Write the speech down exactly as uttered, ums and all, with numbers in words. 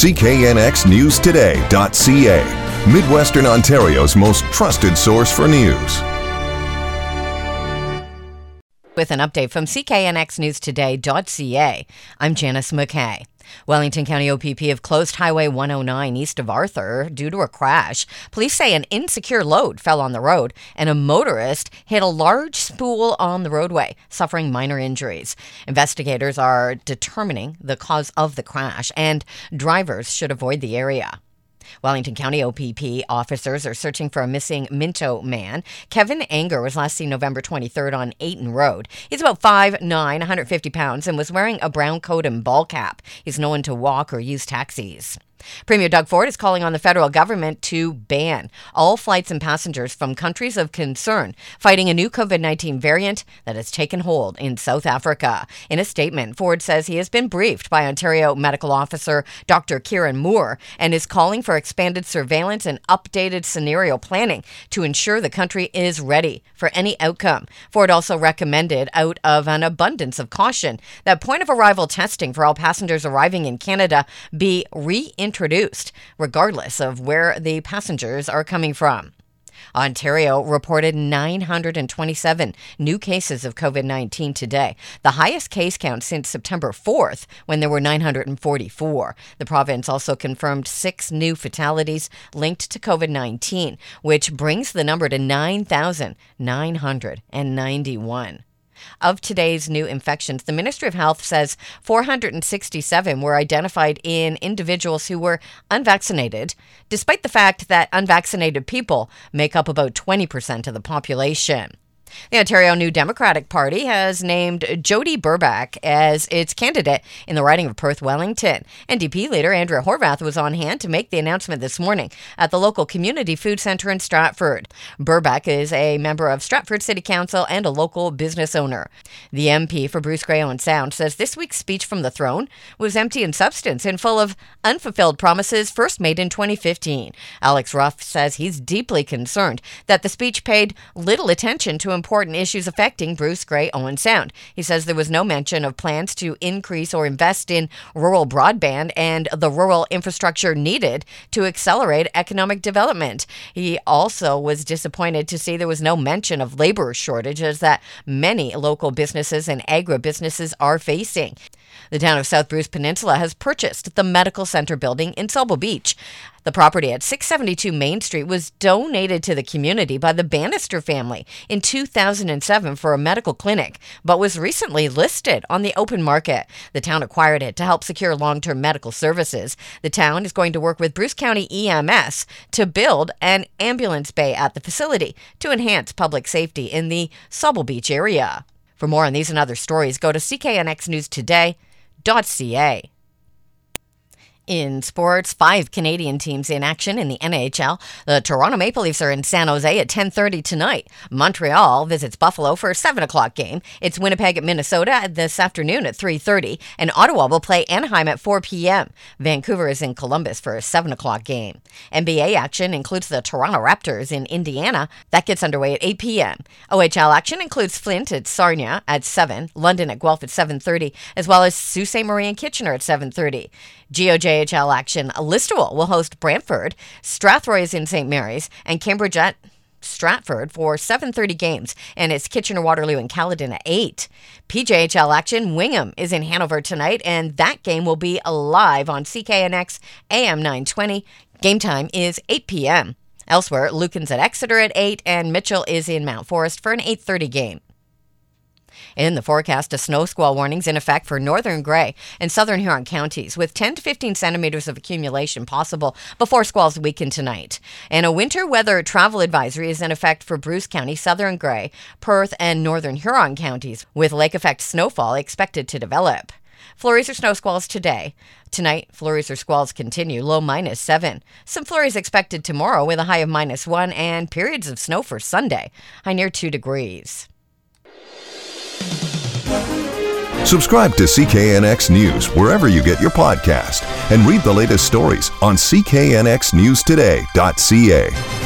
C K N X News Today dot C A, Midwestern Ontario's most trusted source for news. With an update from C K N X News Today dot C A, I'm Janice McKay. Wellington County O P P have closed Highway one oh nine east of Arthur due to a crash. Police say an insecure load fell on the road and a motorist hit a large spool on the roadway, suffering minor injuries. Investigators are determining the cause of the crash and drivers should avoid the area. Wellington County O P P officers are searching for a missing Minto man. Kevin Anger was last seen November twenty-third on Ayton Road. He's about five nine, one hundred fifty pounds, and was wearing a brown coat and ball cap. He's known to walk or use taxis. Premier Doug Ford is calling on the federal government to ban all flights and passengers from countries of concern fighting a new COVID nineteen variant that has taken hold in South Africa. In a statement, Ford says he has been briefed by Ontario Medical Officer Doctor Kieran Moore and is calling for expanded surveillance and updated scenario planning to ensure the country is ready for any outcome. Ford also recommended, out of an abundance of caution, that point-of-arrival testing for all passengers arriving in Canada be reintroduced. Introduced, regardless of where the passengers are coming from. Ontario reported nine hundred twenty-seven new cases of COVID nineteen today, the highest case count since September fourth, when there were nine hundred forty-four. The province also confirmed six new fatalities linked to COVID nineteen, which brings the number to nine thousand nine hundred ninety-one. Of today's new infections, the Ministry of Health says four hundred sixty-seven were identified in individuals who were unvaccinated, despite the fact that unvaccinated people make up about twenty percent of the population. The Ontario New Democratic Party has named Jody Burback as its candidate in the riding of Perth-Wellington. N D P leader Andrea Horwath was on hand to make the announcement this morning at the local community food centre in Stratford. Burback is a member of Stratford City Council and a local business owner. The M P for Bruce Grey Owen Sound says this week's speech from the throne was empty in substance and full of unfulfilled promises first made in twenty fifteen. Alex Ruff says he's deeply concerned that the speech paid little attention to important issues affecting Bruce Grey Owen Sound. He says there was no mention of plans to increase or invest in rural broadband and the rural infrastructure needed to accelerate economic development. He also was disappointed to see there was no mention of labor shortages that many local businesses and agribusinesses are facing. The town of South Bruce Peninsula has purchased the medical center building in Sobel Beach. The property at six seventy-two Main Street was donated to the community by the Bannister family in two thousand seven for a medical clinic, but was recently listed on the open market. The town acquired it to help secure long-term medical services. The town is going to work with Bruce County E M S to build an ambulance bay at the facility to enhance public safety in the Sobel Beach area. For more on these and other stories, go to C K N X News Today dot C A. In sports, five Canadian teams in action in the N H L. The Toronto Maple Leafs are in San Jose at ten thirty tonight. Montreal visits Buffalo for a seven o'clock game. It's Winnipeg at Minnesota this afternoon at three thirty. And Ottawa will play Anaheim at four p.m. Vancouver is in Columbus for a seven o'clock game. N B A action includes the Toronto Raptors in Indiana. That gets underway at eight p.m. O H L action includes Flint at Sarnia at seven, London at Guelph at seven thirty, as well as Sault Ste. Marie and Kitchener at seven thirty. G O J H L action, Listowel will host Brantford, Strathroy is in Saint Mary's, and Cambridge at Stratford for seven thirty games, and it's Kitchener, Waterloo, and Caledon at eight. P J H L action, Wingham is in Hanover tonight, and that game will be live on C K N X A M nine twenty. Game time is eight p.m. Elsewhere, Lucan's at Exeter at eight, and Mitchell is in Mount Forest for an eight thirty game. In the forecast, a snow squall warnings in effect for northern Grey and southern Huron counties, with ten to fifteen centimeters of accumulation possible before squalls weaken tonight. And a winter weather travel advisory is in effect for Bruce County, southern Grey, Perth, and northern Huron counties, with lake effect snowfall expected to develop. Flurries or snow squalls today. Tonight, flurries or squalls continue, low minus seven. Some flurries expected tomorrow with a high of minus one, and periods of snow for Sunday, high near two degrees. Subscribe to C K N X News wherever you get your podcast and read the latest stories on C K N X News Today dot C A.